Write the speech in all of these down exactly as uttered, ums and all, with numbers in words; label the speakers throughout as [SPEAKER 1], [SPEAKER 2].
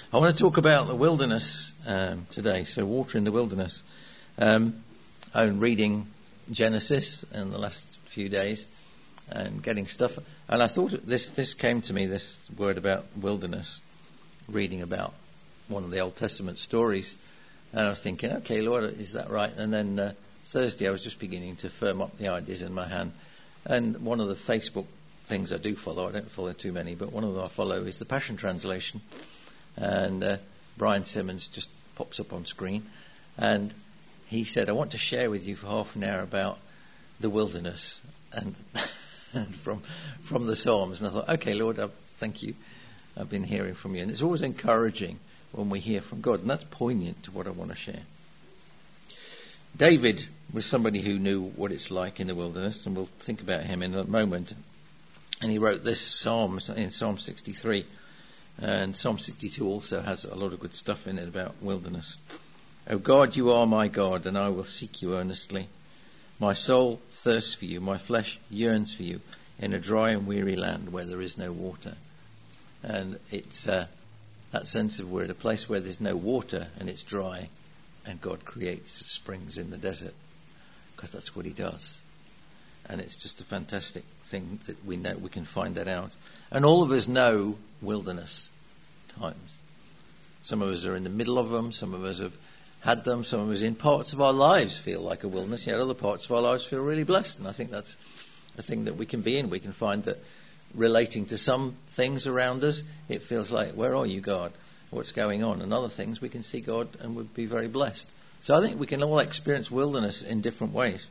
[SPEAKER 1] I want to talk about the wilderness um, today, so water in the wilderness. Um, I've been reading Genesis in the last few days and getting stuff, and I thought this this came to me, this word about wilderness, reading about one of the Old Testament stories, and I was thinking, okay, Lord, is that right? And then uh, Thursday I was just beginning to firm up the ideas in my hand, and one of the Facebook things I do follow, I don't follow too many, but one of them I follow is the Passion Translation. And uh, Brian Simmons just pops up on screen, and he said, I want to share with you for half an hour about the wilderness and, and from from the Psalms. And I thought, okay, Lord, I, thank you. I've been hearing from you. And it's always encouraging when we hear from God, and that's poignant to what I want to share. David was somebody who knew what it's like in the wilderness, and we'll think about him in a moment. And he wrote this psalm in Psalm sixty-three. And Psalm sixty-two also has a lot of good stuff in it about wilderness. O God, you are my God, and I will seek you earnestly. My soul thirsts for you, my flesh yearns for you, in a dry and weary land where there is no water. And it's uh, that sense of we're at a place where there's no water and it's dry, and God creates springs in the desert, because that's what he does. And it's just a fantastic thing that we know, we can find that out. And all of us know wilderness times. Some of us are in the middle of them. Some of us have had them. Some of us in parts of our lives feel like a wilderness. Yet other parts of our lives feel really blessed. And I think that's a thing that we can be in. We can find that relating to some things around us, it feels like, where are you, God? What's going on? And other things, we can see God and would be very blessed. So I think we can all experience wilderness in different ways.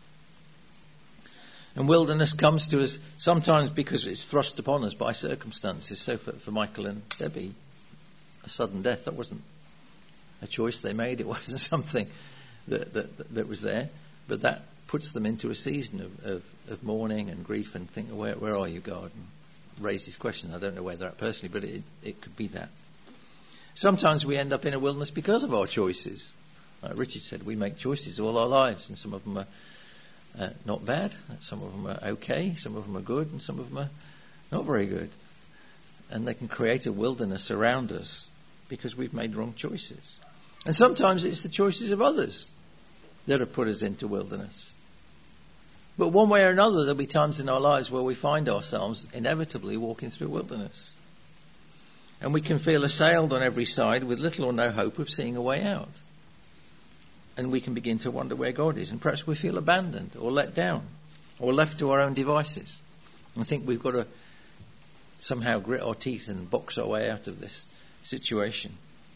[SPEAKER 1] And wilderness comes to us sometimes because it's thrust upon us by circumstances. So for, for Michael and Debbie, a sudden death, that wasn't a choice they made. It wasn't something that, that, that was there. But that puts them into a season of, of, of mourning and grief and thinking, where, where are you, God? And raise these questions. I don't know where they're at personally, but it, it could be that. Sometimes we end up in a wilderness because of our choices. Like Richard said, we make choices all our lives, and some of them are Uh, not bad. Some of them are okay. Some of them are good, and some of them are not very good. And they can create a wilderness around us because we've made wrong choices. And sometimes it's the choices of others that have put us into wilderness. But one way or another, there'll be times in our lives where we find ourselves inevitably walking through wilderness. And we can feel assailed on every side with little or no hope of seeing a way out. And we can begin to wonder where God is. And perhaps we feel abandoned or let down or left to our own devices. I think we've got to somehow grit our teeth and box our way out of this situation.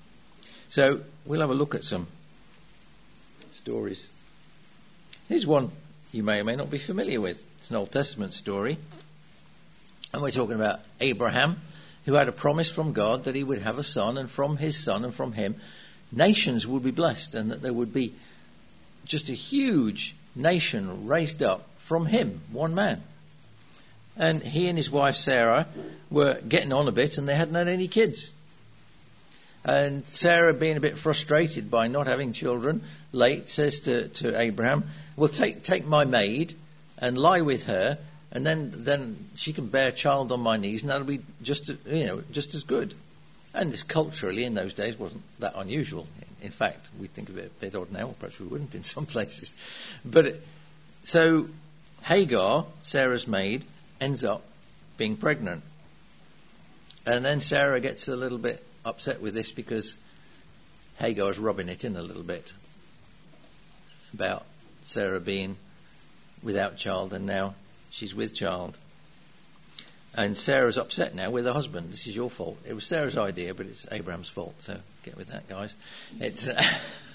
[SPEAKER 1] So we'll have a look at some stories. Here's one you may or may not be familiar with. It's an Old Testament story. And we're talking about Abraham, who had a promise from God that he would have a son, and from his son and from him nations would be blessed, and that there would be just a huge nation raised up from him, one man. And he and his wife Sarah were getting on a bit, and they hadn't had any kids. And Sarah, being a bit frustrated by not having children, late says to, to Abraham, well, take take my maid and lie with her, and then then she can bear a child on my knees, and that'll be just you know just as good. And this culturally in those days wasn't that unusual. In fact, we think of it a bit odd now, perhaps we wouldn't in some places. But it, so Hagar, Sarah's maid, ends up being pregnant. And then Sarah gets a little bit upset with this because Hagar's rubbing it in a little bit about Sarah being without child, and now she's with child. And Sarah's upset now with her husband. This is your fault. It was Sarah's idea, but it's Abraham's fault. So get with that, guys. It's uh,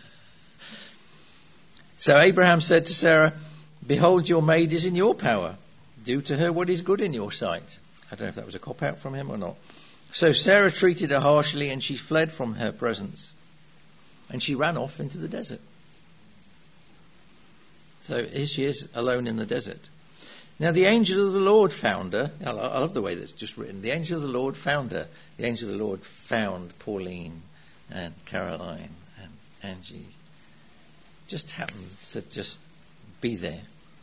[SPEAKER 1] so Abraham said to Sarah, behold, your maid is in your power. Do to her what is good in your sight. I don't know if that was a cop-out from him or not. So Sarah treated her harshly, and she fled from her presence. And she ran off into the desert. So here she is alone in the desert. Now the angel of the Lord found her. I love the way that's just written. The angel of the Lord found her. The angel of the Lord found Pauline and Caroline and Angie. Just happened to just be there.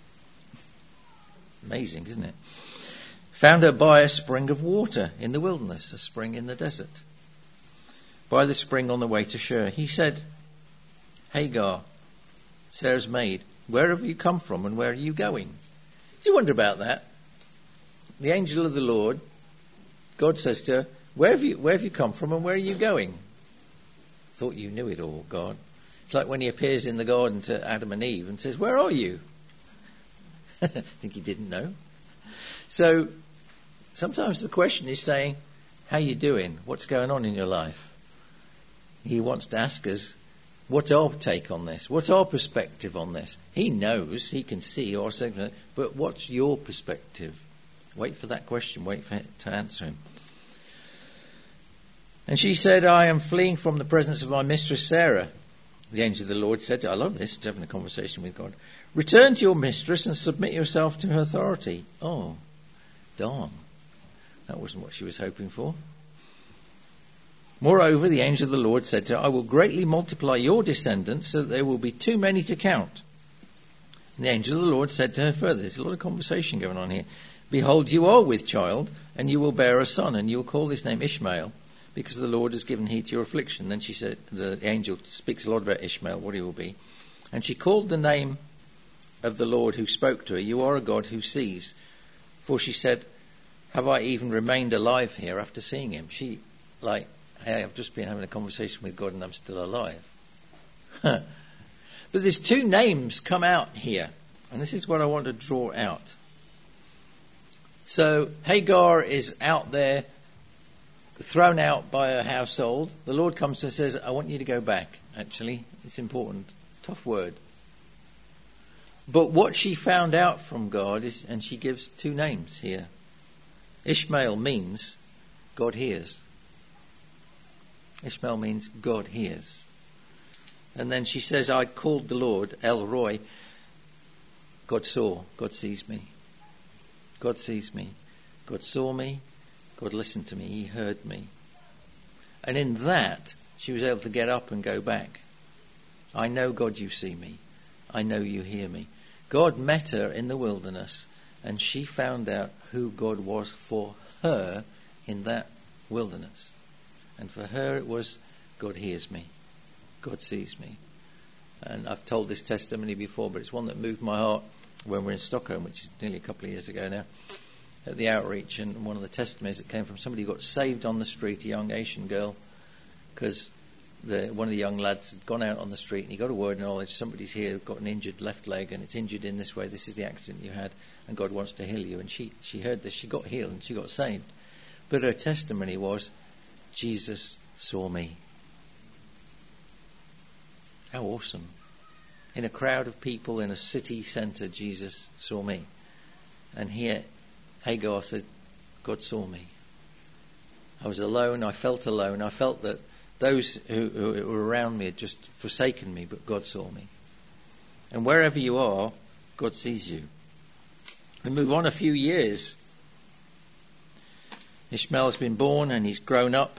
[SPEAKER 1] Amazing, isn't it? Found her by a spring of water in the wilderness, a spring in the desert. by the spring on the way to Shur. He said, Hagar, Sarah's maid, where have you come from and where are you going? Do you wonder about that? The angel of the Lord, God says to her, where have you, where have you come from and where are you going? Thought you knew it all, God. It's like when he appears in the garden to Adam and Eve and says, where are you? I think he didn't know. So sometimes the question is saying, how you doing? What's going on in your life? He wants to ask us, what's our take on this? What's our perspective on this? He knows, he can see, or something, but what's your perspective? Wait for that question. Wait for it to answer him. And she said, I am fleeing from the presence of my mistress Sarah. The angel of the Lord said to her, I love this, having a conversation with God. Return to your mistress and submit yourself to her authority. Oh, darn. That wasn't what she was hoping for. Moreover, the angel of the Lord said to her, I will greatly multiply your descendants so that there will be too many to count. And the angel of the Lord said to her further, there's a lot of conversation going on here. Behold, you are with child, and you will bear a son, and you will call his name Ishmael, because the Lord has given heed to your affliction. Then she said, the angel speaks a lot about Ishmael, what he will be. And she called the name of the Lord who spoke to her, you are a God who sees. For she said, have I even remained alive here after seeing him? She, like, hey, I've just been having a conversation with God and I'm still alive. But there's two names come out here. And this is what I want to draw out. So Hagar is out there, thrown out by her household. The Lord comes to her and says, I want you to go back. Actually, it's important. Tough word. But what she found out from God is, and she gives two names here. Ishmael means God hears. Ishmael means God hears. And then she says, I called the Lord, El Roy. God saw, God sees me. God sees me. God saw me. God listened to me. He heard me. And in that, she was able to get up and go back. I know, God, you see me. I know you hear me. God met her in the wilderness, and she found out who God was for her in that wilderness. And for her it was, God hears me. God sees me. And I've told this testimony before, but it's one that moved my heart when we were in Stockholm, which is nearly a couple of years ago now, at the outreach. And one of the testimonies that came from somebody who got saved on the street, a young Asian girl, because the, one of the young lads had gone out on the street and he got a word of knowledge. Somebody's here, got an injured left leg, and it's injured in this way. This is the accident you had, and God wants to heal you. And she, she heard this. She got healed and she got saved. But her testimony was, Jesus saw me. How awesome. In a crowd of people in a city centre, Jesus saw me. And here, Hagar said, God saw me. I was alone. I felt alone. I felt that those who, who were around me had just forsaken me, but God saw me. And wherever you are, God sees you. We move on a few years. Ishmael has been born and he's grown up.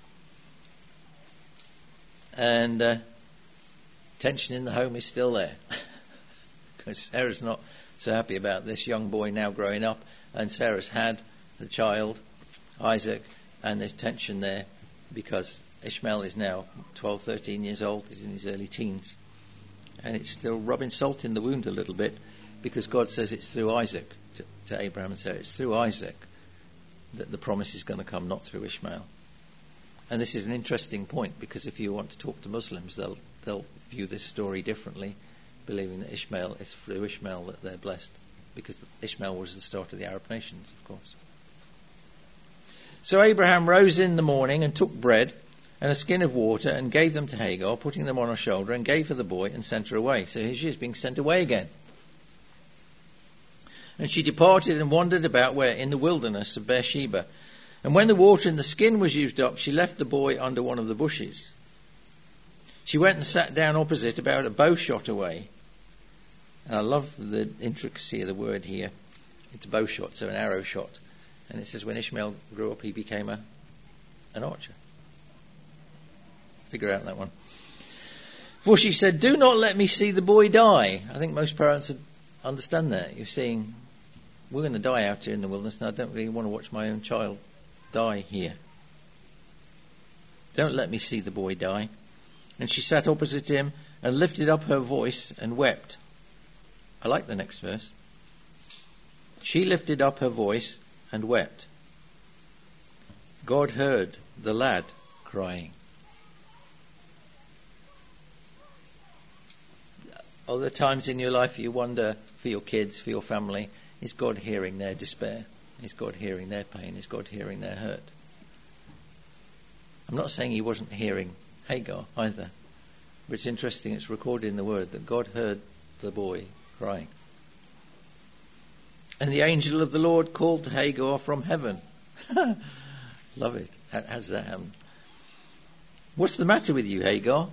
[SPEAKER 1] And uh, tension in the home is still there. Because Sarah's not so happy about this young boy now growing up. And Sarah's had the child, Isaac, and there's tension there because Ishmael is now twelve, thirteen years old. He's in his early teens. And it's still rubbing salt in the wound a little bit because God says it's through Isaac to, to Abraham and Sarah. It's through Isaac that the promise is going to come, not through Ishmael. And this is an interesting point because if you want to talk to Muslims, they'll they'll view this story differently, believing that Ishmael is through Ishmael that they're blessed, because Ishmael was the start of the Arab nations, of course. So Abraham rose in the morning and took bread and a skin of water and gave them to Hagar, putting them on her shoulder, and gave her the boy and sent her away. So here she is being sent away again. And she departed and wandered about where? In the wilderness of Beersheba. And when the water in the skin was used up, she left the boy under one of the bushes. She went and sat down opposite, about a bow shot away. And I love the intricacy of the word here. It's a bow shot, so an arrow shot. And it says when Ishmael grew up, he became a an archer. Figure out that one. For she said, do not let me see the boy die. I think most parents would understand that. You're seeing, we're going to die out here in the wilderness, and I don't really want to watch my own child die here. Don't let me see the boy die. And she sat opposite him and lifted up her voice and wept. I like the next verse. She lifted up her voice and wept. God heard the lad crying. Other times in your life you wonder for your kids, for your family, is God hearing their despair? Is God hearing their pain? Is God hearing their hurt? I'm not saying he wasn't hearing Hagar either. But it's interesting, it's recorded in the word that God heard the boy crying. And the angel of the Lord called to Hagar from heaven. Love it. How, how does that happen? What's the matter with you, Hagar?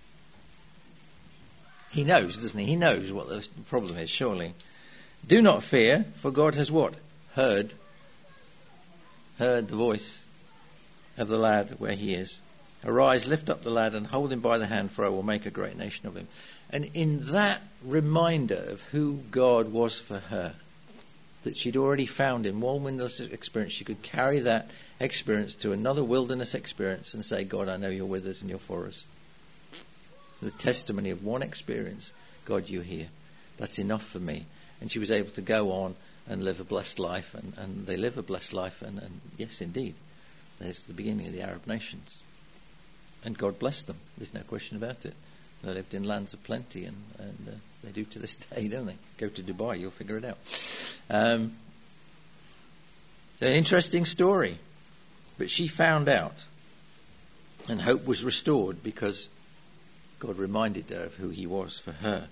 [SPEAKER 1] He knows, doesn't he? He knows what the problem is, surely. Do not fear, for God has what? Heard. Heard the voice of the lad where he is. Arise, lift up the lad and hold him by the hand, for I will make a great nation of him. And in that reminder of who God was for her, that she'd already found in one wilderness experience, she could carry that experience to another wilderness experience and say, God, I know you're with us and you're for us. The testimony of one experience, God, you're here. That's enough for me. And she was able to go on and live a blessed life, and, and they live a blessed life, and, and yes, indeed, there's the beginning of the Arab nations. And God blessed them. There's no question about it. They lived in lands of plenty, and, and uh, they do to this day, don't they? Go to Dubai, you'll figure it out. Um, an interesting story. But she found out, and hope was restored because God reminded her of who he was for her.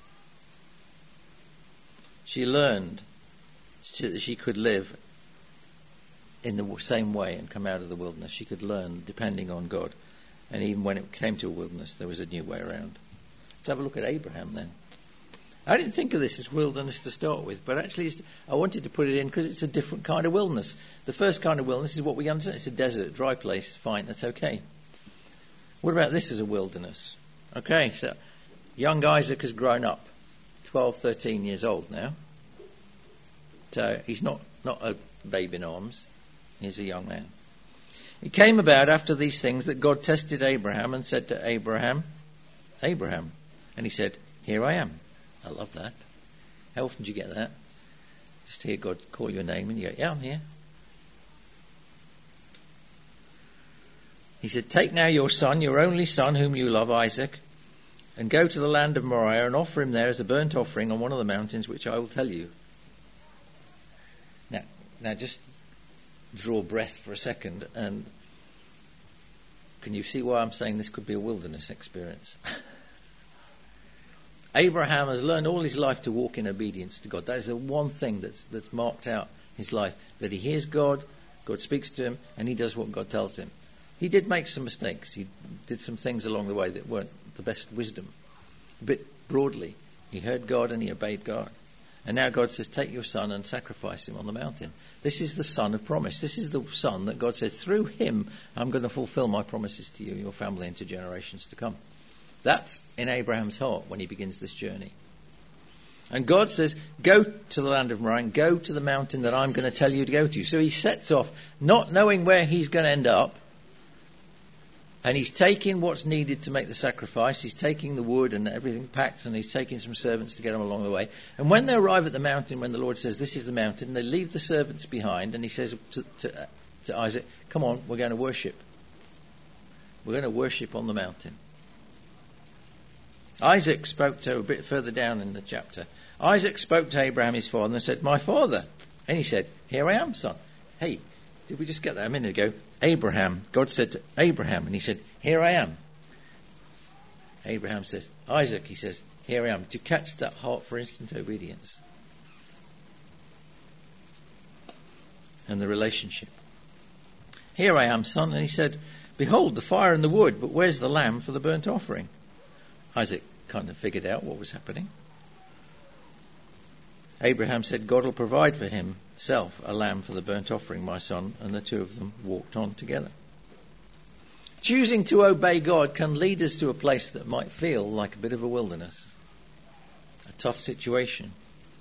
[SPEAKER 1] She learned that she could live in the same way and come out of the wilderness. She could learn depending on God. And even when it came to a wilderness, there was a new way around. Let's have a look at Abraham then. I didn't think of this as wilderness to start with, but actually it's, I wanted to put it in because it's a different kind of wilderness. The first kind of wilderness is what we understand. It's a desert, dry place. Fine, that's okay. What about this as a wilderness? Okay, so young Isaac has grown up, twelve, thirteen years old now. So he's not, not a babe in arms. He's a young man. It came about after these things that God tested Abraham and said to Abraham, Abraham. And he said, here I am. I love that. How often do you get that? Just hear God call your name and you go, yeah, I'm here. He said, take now your son, your only son whom you love, Isaac, and go to the land of Moriah and offer him there as a burnt offering on one of the mountains which I will tell you. Now, now just draw breath for a second, and can you see why I'm saying this could be a wilderness experience? Abraham has learned all his life to walk in obedience to God. That is the one thing that's that's marked out his life, that he hears God, God speaks to him, and he does what God tells him. He did make some mistakes. He did some things along the way that weren't the best wisdom. But broadly, he heard God and he obeyed God. And now God says, take your son and sacrifice him on the mountain. This is the son of promise. This is the son that God said, through him, I'm going to fulfill my promises to you, your family, and to generations to come. That's in Abraham's heart when he begins this journey. And God says, go to the land of Moriah, go to the mountain that I'm going to tell you to go to. So he sets off, not knowing where he's going to end up. And he's taking what's needed to make the sacrifice. He's taking the wood and everything packed, and he's taking some servants to get them along the way. And when they arrive at the mountain, when the Lord says, this is the mountain, they leave the servants behind, and he says to, to, to Isaac, come on, we're going to worship. We're going to worship on the mountain. Isaac spoke to, a bit further down in the chapter, Isaac spoke to Abraham, his father, and said, my father. And he said, here I am, son. Hey, did we just get that a minute ago? Abraham. God said to Abraham, and he said, here I am. Abraham says, Isaac, he says, here I am. To catch that heart for instant obedience. And the relationship. Here I am, son. And he said, behold, the fire and the wood, but where's the lamb for the burnt offering? Isaac kind of figured out what was happening. Abraham said, God will provide for himself a lamb for the burnt offering, my son. And the two of them walked on together. Choosing to obey God can lead us to a place that might feel like a bit of a wilderness. A tough situation.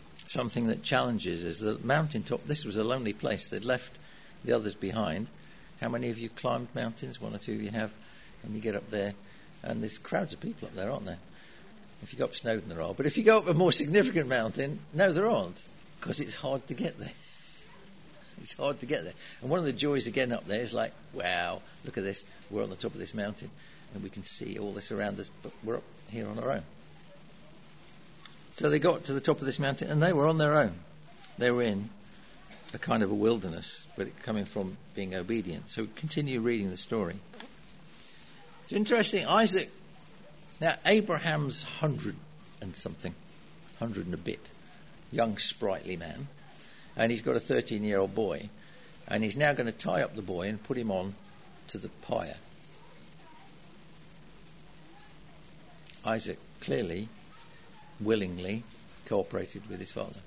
[SPEAKER 1] Something that challenges us. The mountaintop, this was a lonely place. They'd left the others behind. How many of you climbed mountains? One or two of you have. And you get up there, and there's crowds of people up there, aren't there? If you go up Snowdon, there are. But if you go up a more significant mountain, no, there aren't, because it's hard to get there. It's hard to get there. And one of the joys of getting up there is like, wow, look at this. We're on the top of this mountain, and we can see all this around us, but we're up here on our own. So they got to the top of this mountain, and they were on their own. They were in a kind of a wilderness, but it coming from being obedient. So continue reading the story. It's interesting, Isaac, now Abraham's hundred and something, hundred and a bit, young sprightly man, and he's got a thirteen-year-old boy, and he's now going to tie up the boy and put him on to the pyre. Isaac clearly, willingly cooperated with his father,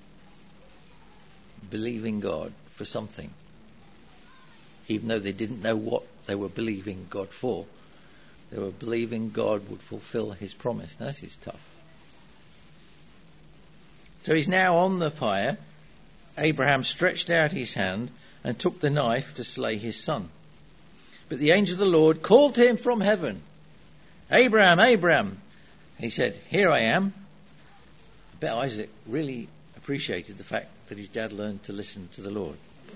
[SPEAKER 1] believing God for something, even though they didn't know what they were believing God for. They were believing God would fulfill his promise. Now, this is tough. So he's now on the pyre. Abraham stretched out his hand and took the knife to slay his son. But the angel of the Lord called to him from heaven, Abraham, Abraham. He said, here I am. I bet Isaac really appreciated the fact that his dad learned to listen to the Lord.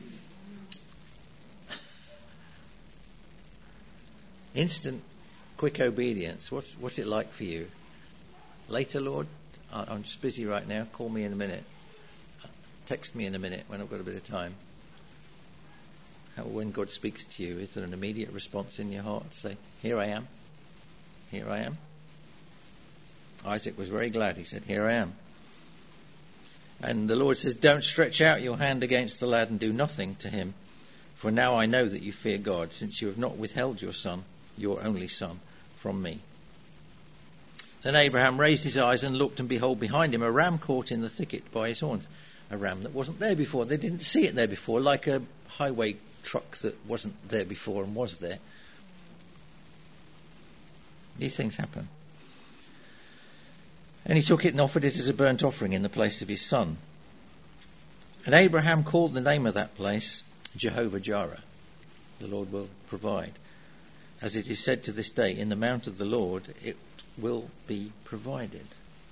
[SPEAKER 1] Instant, quick obedience. What, what's it like for you? Later, Lord? I'm just busy right now. Call me in a minute. Text me in a minute when I've got a bit of time. How, when God speaks to you, is there an immediate response in your heart? Say, here I am. Here I am. Isaac was very glad. He said, here I am. And the Lord says, don't stretch out your hand against the lad and do nothing to him. For now I know that you fear God, since you have not withheld your son, your only son, from me. Then Abraham raised his eyes and looked, and behold, behind him a ram caught in the thicket by his horns. A ram that wasn't there before. They didn't see it there before, like a highway truck that wasn't there before and was there. These things happen. And he took it and offered it as a burnt offering in the place of his son. And Abraham called the name of that place Jehovah-Jireh. The Lord will provide. As it is said to this day, in the mount of the Lord it will be provided.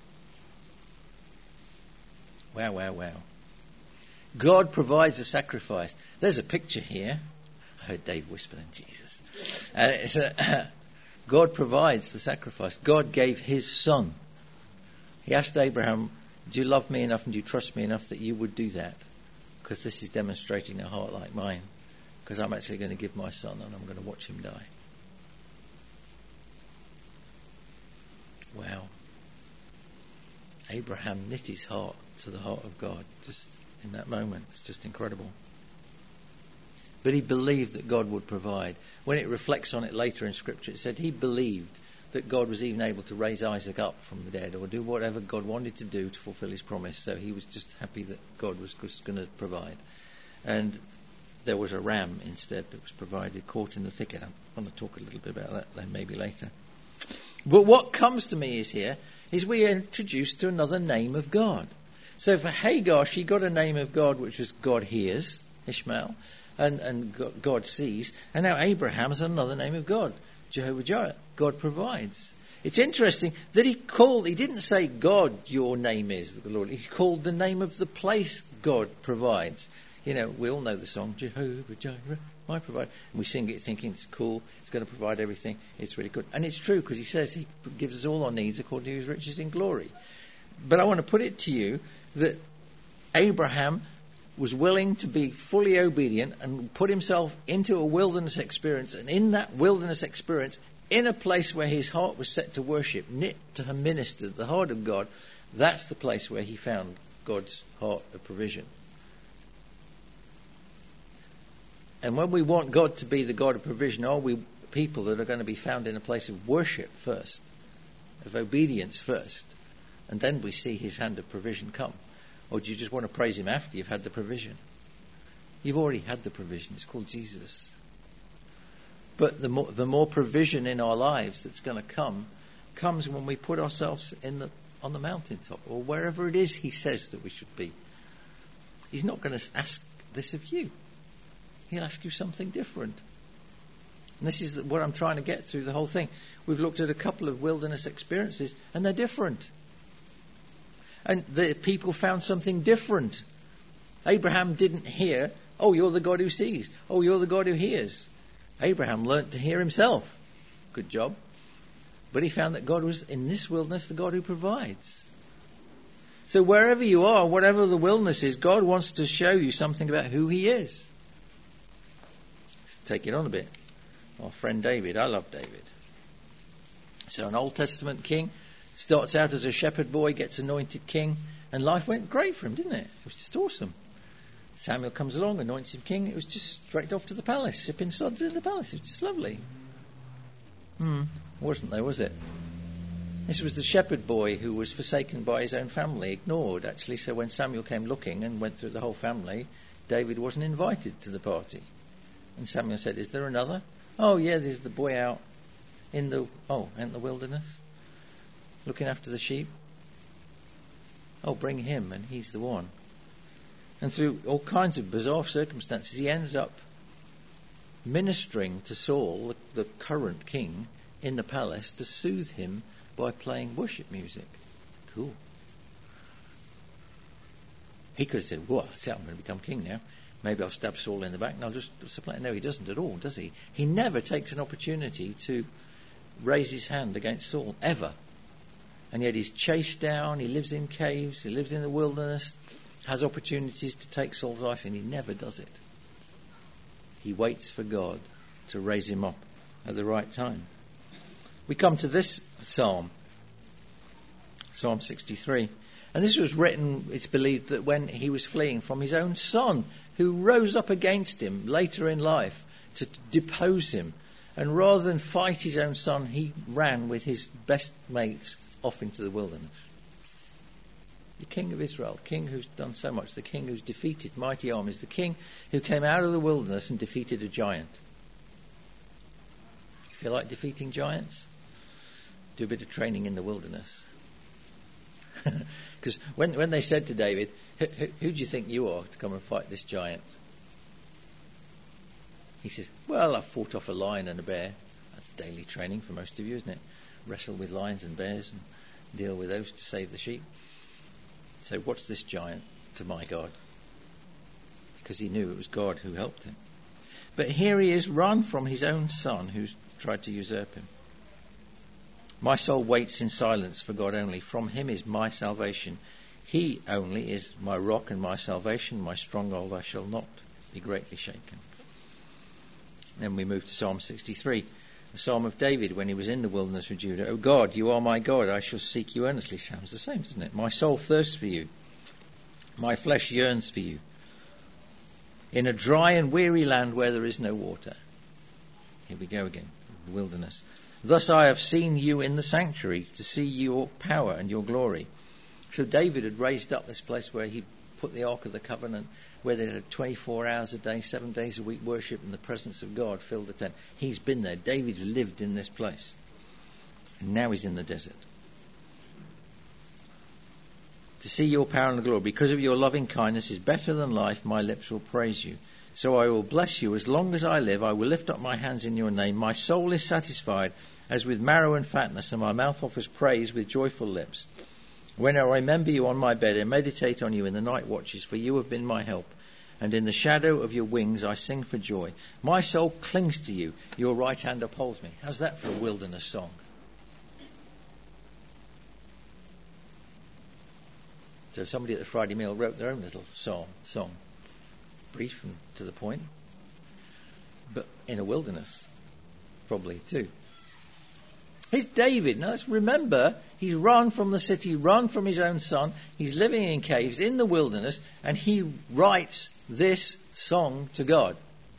[SPEAKER 1] Wow, wow, wow. God provides a sacrifice. There's a picture here. I heard Dave whisper then, Jesus. Uh, it's a, God provides the sacrifice. God gave his son. He asked Abraham, do you love me enough and do you trust me enough that you would do that? Because this is demonstrating a heart like mine. Because I'm actually going to give my son and I'm going to watch him die. Wow. Abraham knit his heart to the heart of God just in that moment. It's just incredible. But he believed that God would provide. When it reflects on it later in Scripture, it said he believed that God was even able to raise Isaac up from the dead or do whatever God wanted to do to fulfill his promise. So he was just happy that God was just going to provide. And there was a ram instead that was provided, caught in the thicket. I want to talk a little bit about that maybe later. But what comes to me is here is we are introduced to another name of God. So for Hagar, she got a name of God which was God hears, Ishmael, and, and God sees. And now Abraham has another name of God, Jehovah-Jireh, God provides. It's interesting that he called, he didn't say, God, your name is the Lord. He called the name of the place God provides. You know, we all know the song, Jehovah-Jireh, my provider. And we sing it thinking it's cool, it's going to provide everything, it's really good. And it's true because he says he gives us all our needs according to his riches in glory. But I want to put it to you that Abraham was willing to be fully obedient and put himself into a wilderness experience. And in that wilderness experience, in a place where his heart was set to worship, knit to minister the heart of God, that's the place where he found God's heart of provision. And when we want God to be the God of provision, are we people that are going to be found in a place of worship first, of obedience first, and then we see his hand of provision come? Or do you just want to praise him after you've had the provision? You've already had the provision. It's called Jesus. But the more, the more provision in our lives that's going to come, comes when we put ourselves in the on the mountaintop or wherever it is he says that we should be. He's not going to ask this of you. He'll ask you something different. And this is what I'm trying to get through the whole thing. We've looked at a couple of wilderness experiences, and they're different. And the people found something different. Abraham didn't hear, oh, you're the God who sees. Oh, you're the God who hears. Abraham learnt to hear himself. Good job. But he found that God was, in this wilderness, the God who provides. So wherever you are, whatever the wilderness is, God wants to show you something about who he is. Let's take it on a bit. Our friend David. I love David. So an Old Testament king starts out as a shepherd boy, gets anointed king, and life went great for him, didn't it? It was just awesome. Samuel comes along, anoints him king. It was just straight off to the palace, sipping suds in the palace. It was just lovely. Hmm, wasn't there, was it? This was the shepherd boy who was forsaken by his own family, ignored actually. So when Samuel came looking and went through the whole family, David wasn't invited to the party. And Samuel said, is there another? Oh yeah, there's the boy out in the, oh, in the wilderness, looking after the sheep. Oh, bring him, and he's the one. And through all kinds of bizarre circumstances, he ends up ministering to Saul, the, the current king, in the palace to soothe him by playing worship music. Cool. He could have said, well, that's it, I'm going to become king now. Maybe I'll stab Saul in the back and I'll just supply. No, he doesn't at all, does he? He never takes an opportunity to raise his hand against Saul, ever. And yet he's chased down, he lives in caves, he lives in the wilderness, has opportunities to take Saul's life, and he never does it. He waits for God to raise him up at the right time. We come to this psalm, Psalm sixty-three. And this was written, it's believed, that when he was fleeing from his own son, who rose up against him later in life to depose him. And rather than fight his own son, he ran with his best mates off into the wilderness. The king of Israel, king who's done so much, the king who's defeated mighty armies, the king who came out of the wilderness and defeated a giant. You feel like defeating giants? Do a bit of training in the wilderness. Because when, when they said to David, who, who, who do you think you are to come and fight this giant? He says, well, I've fought off a lion and a bear. That's daily training for most of you, isn't it? Wrestle with lions and bears and deal with those to save the sheep. So what's this giant to my God? Because he knew it was God who helped him. But here he is, run from his own son who's tried to usurp him. My soul waits in silence for God only. From him is my salvation. He only is my rock and my salvation, my stronghold. I shall not be greatly shaken. Then we move to Psalm sixty-three, the Psalm of David when he was in the wilderness of Judah. O God, you are my God. I shall seek you earnestly. Sounds the same, doesn't it? My soul thirsts for you. My flesh yearns for you. In a dry and weary land where there is no water. Here we go again, the wilderness. Thus I have seen you in the sanctuary, to see your power and your glory. So David had raised up this place where he put the Ark of the Covenant, where they had twenty-four hours a day, seven days a week worship, and the presence of God filled the tent. He's been there. David's lived in this place. And now he's in the desert. To see your power and glory, because of your loving kindness, is better than life. My lips will praise you. So I will bless you as long as I live. I will lift up my hands in your name. My soul is satisfied as with marrow and fatness, and my mouth offers praise with joyful lips. When I remember you on my bed and meditate on you in the night watches, for you have been my help. And in the shadow of your wings I sing for joy. My soul clings to you. Your right hand upholds me. How's that for a wilderness song? So somebody at the Friday meal wrote their own little song. song. Brief and to the point, but in a wilderness, probably too. Here's David. Now let's remember, he's run from the city, run from his own son. He's living in caves in the wilderness, and he writes this song to God.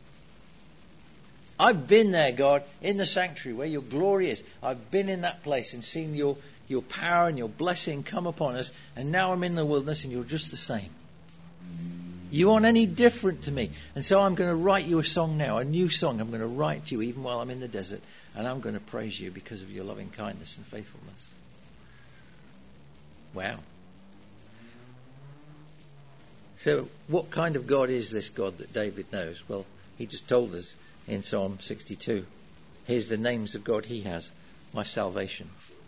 [SPEAKER 1] I've been there, God, in the sanctuary where your glory is. I've been in that place and seen your, your power and your blessing come upon us, and now I'm in the wilderness and you're just the same. You aren't any different to me. And so I'm going to write you a song now, a new song I'm going to write to you even while I'm in the desert. And I'm going to praise you because of your loving kindness and faithfulness. Wow. So what kind of God is this God that David knows? Well, He just told us in Psalm sixty-two. Here's the names of God he has. My salvation.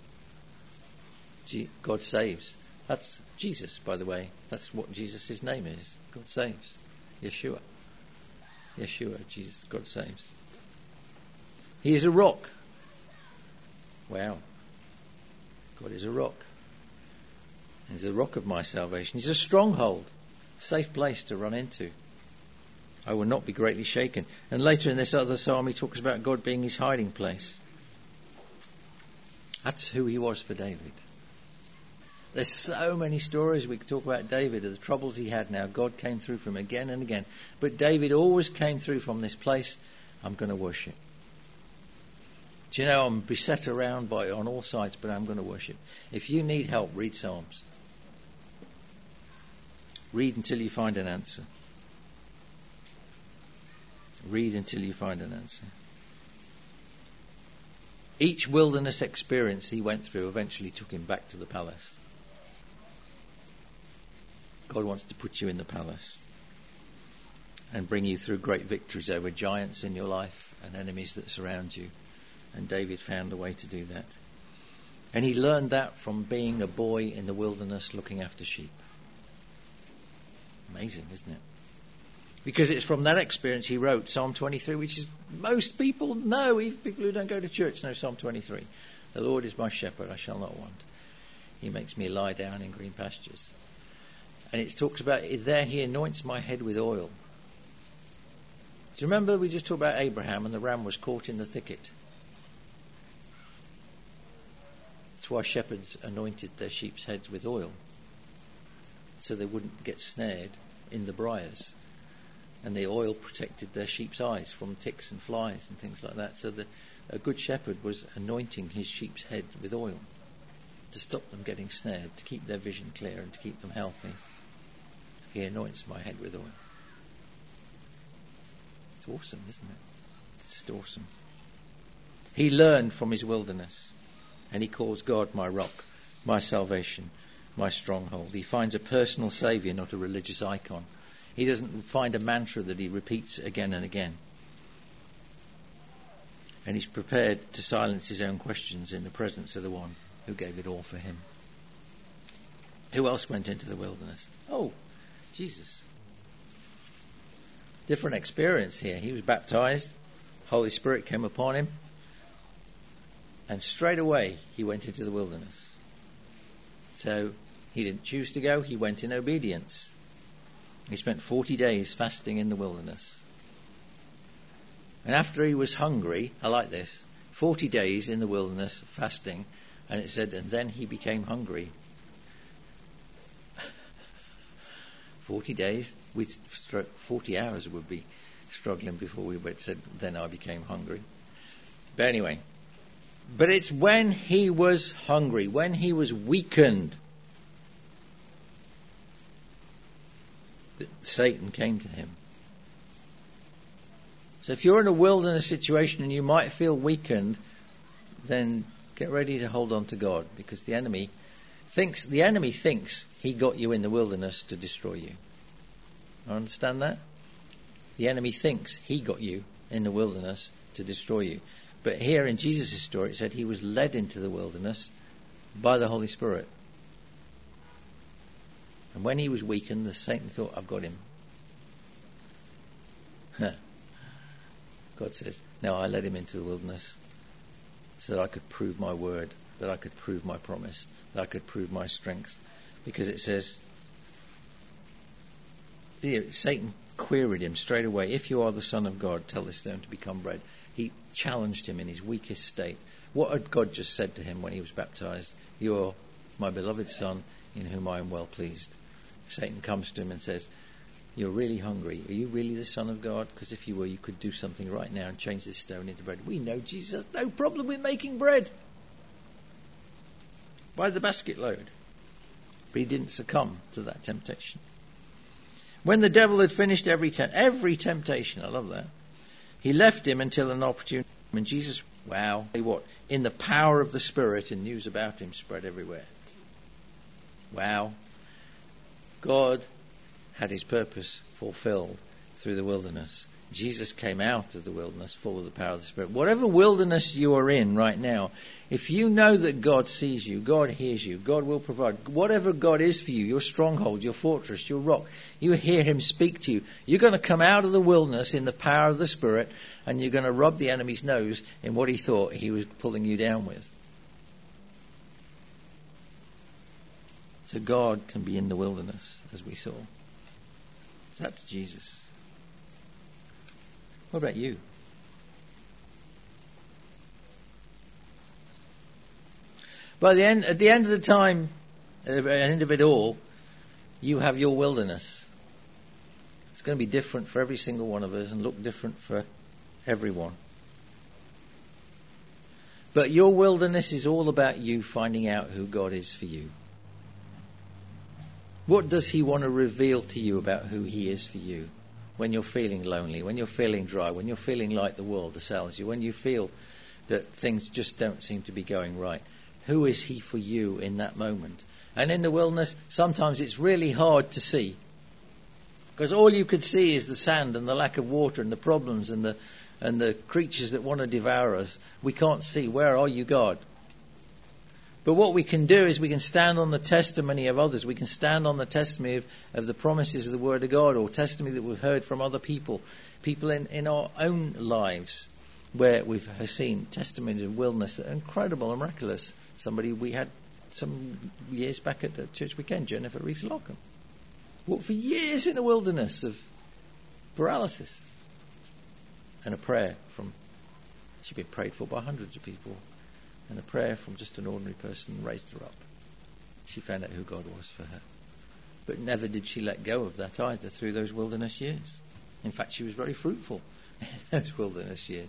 [SPEAKER 1] God saves. That's Jesus, by the way. That's what Jesus' name is. God saves. Yeshua. Yeshua, Jesus, God saves. He is a rock. Wow. God is a rock. He's the rock of my salvation. He's a stronghold. Safe place to run into. I will not be greatly shaken. And later in this other psalm he talks about God being his hiding place. That's who he was for David. There's so many stories we could talk about David, of the troubles he had now. God came through for him again and again. But David always came through from this place, I'm going to worship. Do you know, I'm beset around by on all sides, but I'm going to worship. If you need help, read Psalms. Read until you find an answer. Read until you find an answer. Each wilderness experience he went through eventually took him back to the palace. God wants to put you in the palace and bring you through great victories over giants in your life and enemies that surround you. And David found a way to do that. And he learned that from being a boy in the wilderness looking after sheep. Amazing, isn't it? Because it's from that experience he wrote Psalm twenty-three, which is most people know, even people who don't go to church know Psalm twenty-three. The Lord is my shepherd, I shall not want. He makes me lie down in green pastures. And it talks about, there he anoints my head with oil. Do you remember we just talked about Abraham and the ram was caught in the thicket? That's why shepherds anointed their sheep's heads with oil, so they wouldn't get snared in the briars. And the oil protected their sheep's eyes from ticks and flies and things like that. So the, a good shepherd was anointing his sheep's head with oil to stop them getting snared, to keep their vision clear and to keep them healthy. He anoints my head with oil. It's awesome, isn't it? It's just awesome. He learned from his wilderness, and he calls God my rock, my salvation, my stronghold. He finds a personal saviour, not a religious icon. He doesn't find a mantra that he repeats again and again. And he's prepared to silence his own questions in the presence of the one who gave it all for him. Who else went into the wilderness? Oh, Jesus. Different experience here. He was baptized. Holy Spirit came upon him. And straight away he went into the wilderness. So he didn't choose to go. He went in obedience. He spent forty days fasting in the wilderness. And after he was hungry, I like this, forty days in the wilderness fasting, and it said, and then he became hungry. forty days, we'd forty hours would be struggling before we said, then I became hungry. But anyway, but it's when he was hungry, when he was weakened, that Satan came to him. So if you're in a wilderness situation and you might feel weakened, then get ready to hold on to God, because the enemy thinks the enemy thinks he got you in the wilderness to destroy you. I understand that? The enemy thinks he got you in the wilderness to destroy you. But here in Jesus' story it said he was led into the wilderness by the Holy Spirit. And when he was weakened, the Satan thought, I've got him. Huh. God says, no, I led him into the wilderness so that I could prove my word, that I could prove my promise, that I could prove my strength. Because it says, Satan queried him straight away, if you are the Son of God, tell this stone to become bread. He challenged him in his weakest state. What had God just said to him when he was baptized? You are my beloved Son, in whom I am well pleased. Satan comes to him and says, you're really hungry. Are you really the Son of God? Because if you were, you could do something right now and change this stone into bread. We know Jesus has no problem with making bread by the basket load. But he didn't succumb to that temptation. When the devil had finished every te- every temptation, I love that, he left him until an opportunity. And Jesus, wow, what? In the power of the Spirit, and news about him spread everywhere. Wow. God had his purpose fulfilled through the wilderness. Jesus came out of the wilderness full of the power of the Spirit. Whatever wilderness you are in right now, if you know that God sees you, God hears you, God will provide. Whatever God is for you, your stronghold, your fortress, your rock, you hear him speak to you. You're going to come out of the wilderness in the power of the Spirit, and you're going to rub the enemy's nose in what he thought he was pulling you down with. So God can be in the wilderness, as we saw. That's Jesus. What about you? By the end, at the end of the time, at the end of it all, you have your wilderness. It's going to be different for every single one of us and look different for everyone. But your wilderness is all about you finding out who God is for you. What does he want to reveal to you about who he is for you? When you're feeling lonely, when you're feeling dry, when you're feeling like the world assails you, when you feel that things just don't seem to be going right. Who is he for you in that moment? And in the wilderness, sometimes it's really hard to see. Because all you could see is the sand and the lack of water and the problems and the and the creatures that want to devour us. We can't see. Where are you, God? But what we can do is we can stand on the testimony of others. We can stand on the testimony of, of the promises of the Word of God, or testimony that we've heard from other people, people in, in our own lives where we've seen testimonies of wilderness that are incredible and miraculous. Somebody we had some years back at the church weekend, Jennifer Reese Lockham, walked for years in the wilderness of paralysis, and a prayer from, she'd been prayed for by hundreds of people. And a prayer from just an ordinary person raised her up. She found out who God was for her. But never did she let go of that either through those wilderness years. In fact, she was very fruitful in those wilderness years.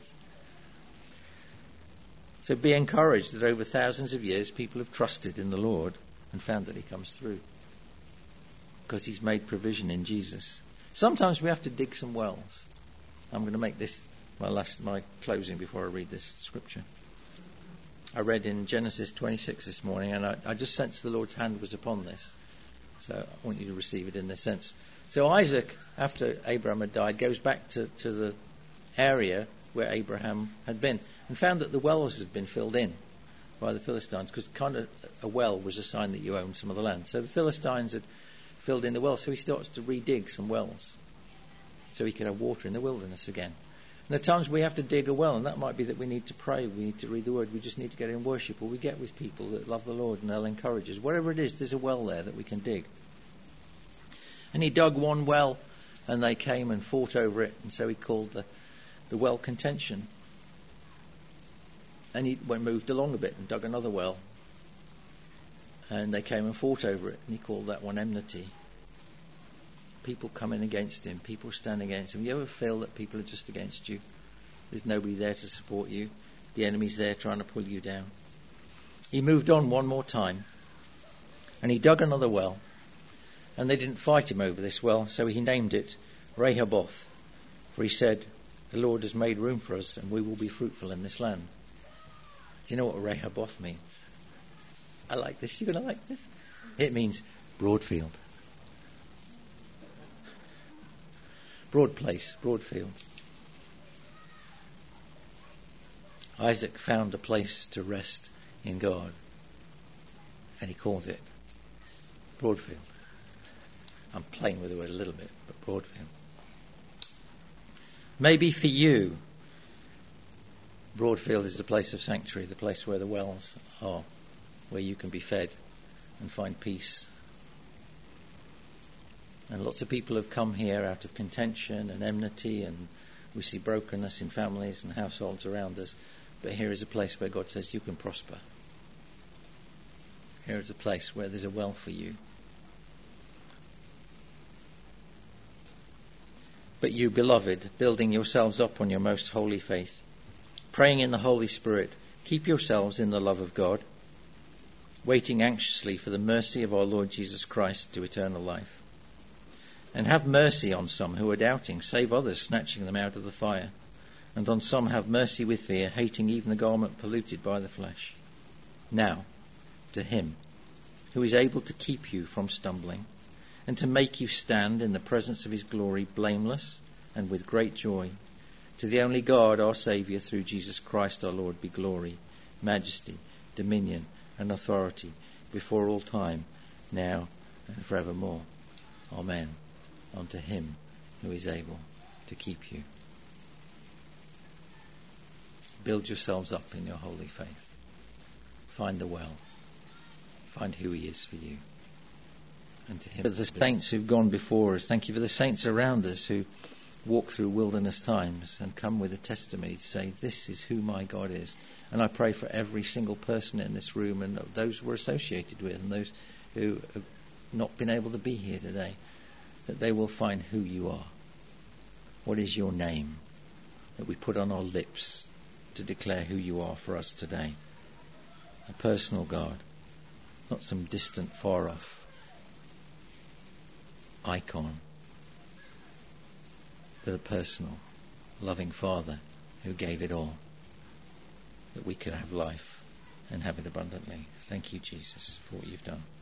[SPEAKER 1] So be encouraged that over thousands of years people have trusted in the Lord and found that he comes through. Because he's made provision in Jesus. Sometimes we have to dig some wells. I'm going to make this my last, my closing before I read this scripture. I read in Genesis twenty-six this morning, and I, I just sensed the Lord's hand was upon this. So I want you to receive it in this sense. So Isaac, after Abraham had died, goes back to, to the area where Abraham had been and found that the wells had been filled in by the Philistines, because kind of a well was a sign that you owned some of the land. So the Philistines had filled in the wells, so he starts to redig some wells so he could have water in the wilderness again. And at times we have to dig a well, and that might be that we need to pray, we need to read the word, we just need to get in worship, or we get with people that love the Lord and they'll encourage us. Whatever it is, there's a well there that we can dig. And he dug one well, and they came and fought over it, and so he called the, the well Contention. And he went moved along a bit and dug another well, and they came and fought over it, and he called that one Enmity. People coming against him, people standing against him. You ever feel that people are just against you? There's nobody there to support you. The enemy's there trying to pull you down. He moved on one more time, and he dug another well, and they didn't fight him over this well, so he named it Rehoboth, for he said, the Lord has made room for us, and we will be fruitful in this land. Do you know what Rehoboth means? I like this. You're going to like this? It means broad field. Broad place, broad field. Isaac found a place to rest in God, and he called it Broadfield. I'm playing with the word a little bit, but Broadfield. Maybe for you, Broadfield is the place of sanctuary, the place where the wells are, where you can be fed and find peace. And lots of people have come here out of contention and enmity, and we see brokenness in families and households around us. But here is a place where God says you can prosper. Here is a place where there's a well for you. But you, beloved, building yourselves up on your most holy faith, praying in the Holy Spirit, keep yourselves in the love of God, waiting anxiously for the mercy of our Lord Jesus Christ to eternal life. And have mercy on some who are doubting, save others, snatching them out of the fire. And on some have mercy with fear, hating even the garment polluted by the flesh. Now, to him who is able to keep you from stumbling, and to make you stand in the presence of his glory blameless and with great joy. To the only God, our Saviour, through Jesus Christ our Lord, be glory, majesty, dominion, and authority before all time, now and forevermore. Amen. Unto him who is able to keep you. Build yourselves up in your holy faith. Find the well. Find who he is for you. And to him. For the saints who've gone before us, thank you for the saints around us who walk through wilderness times and come with a testimony to say, this is who my God is. And I pray for every single person in this room and those we're associated with and those who have not been able to be here today, that they will find who you are. What is your name that we put on our lips to declare who you are for us today? A personal God, not some distant, far off icon, but a personal, loving Father who gave it all, that we could have life and have it abundantly. Thank you, Jesus, for what you've done.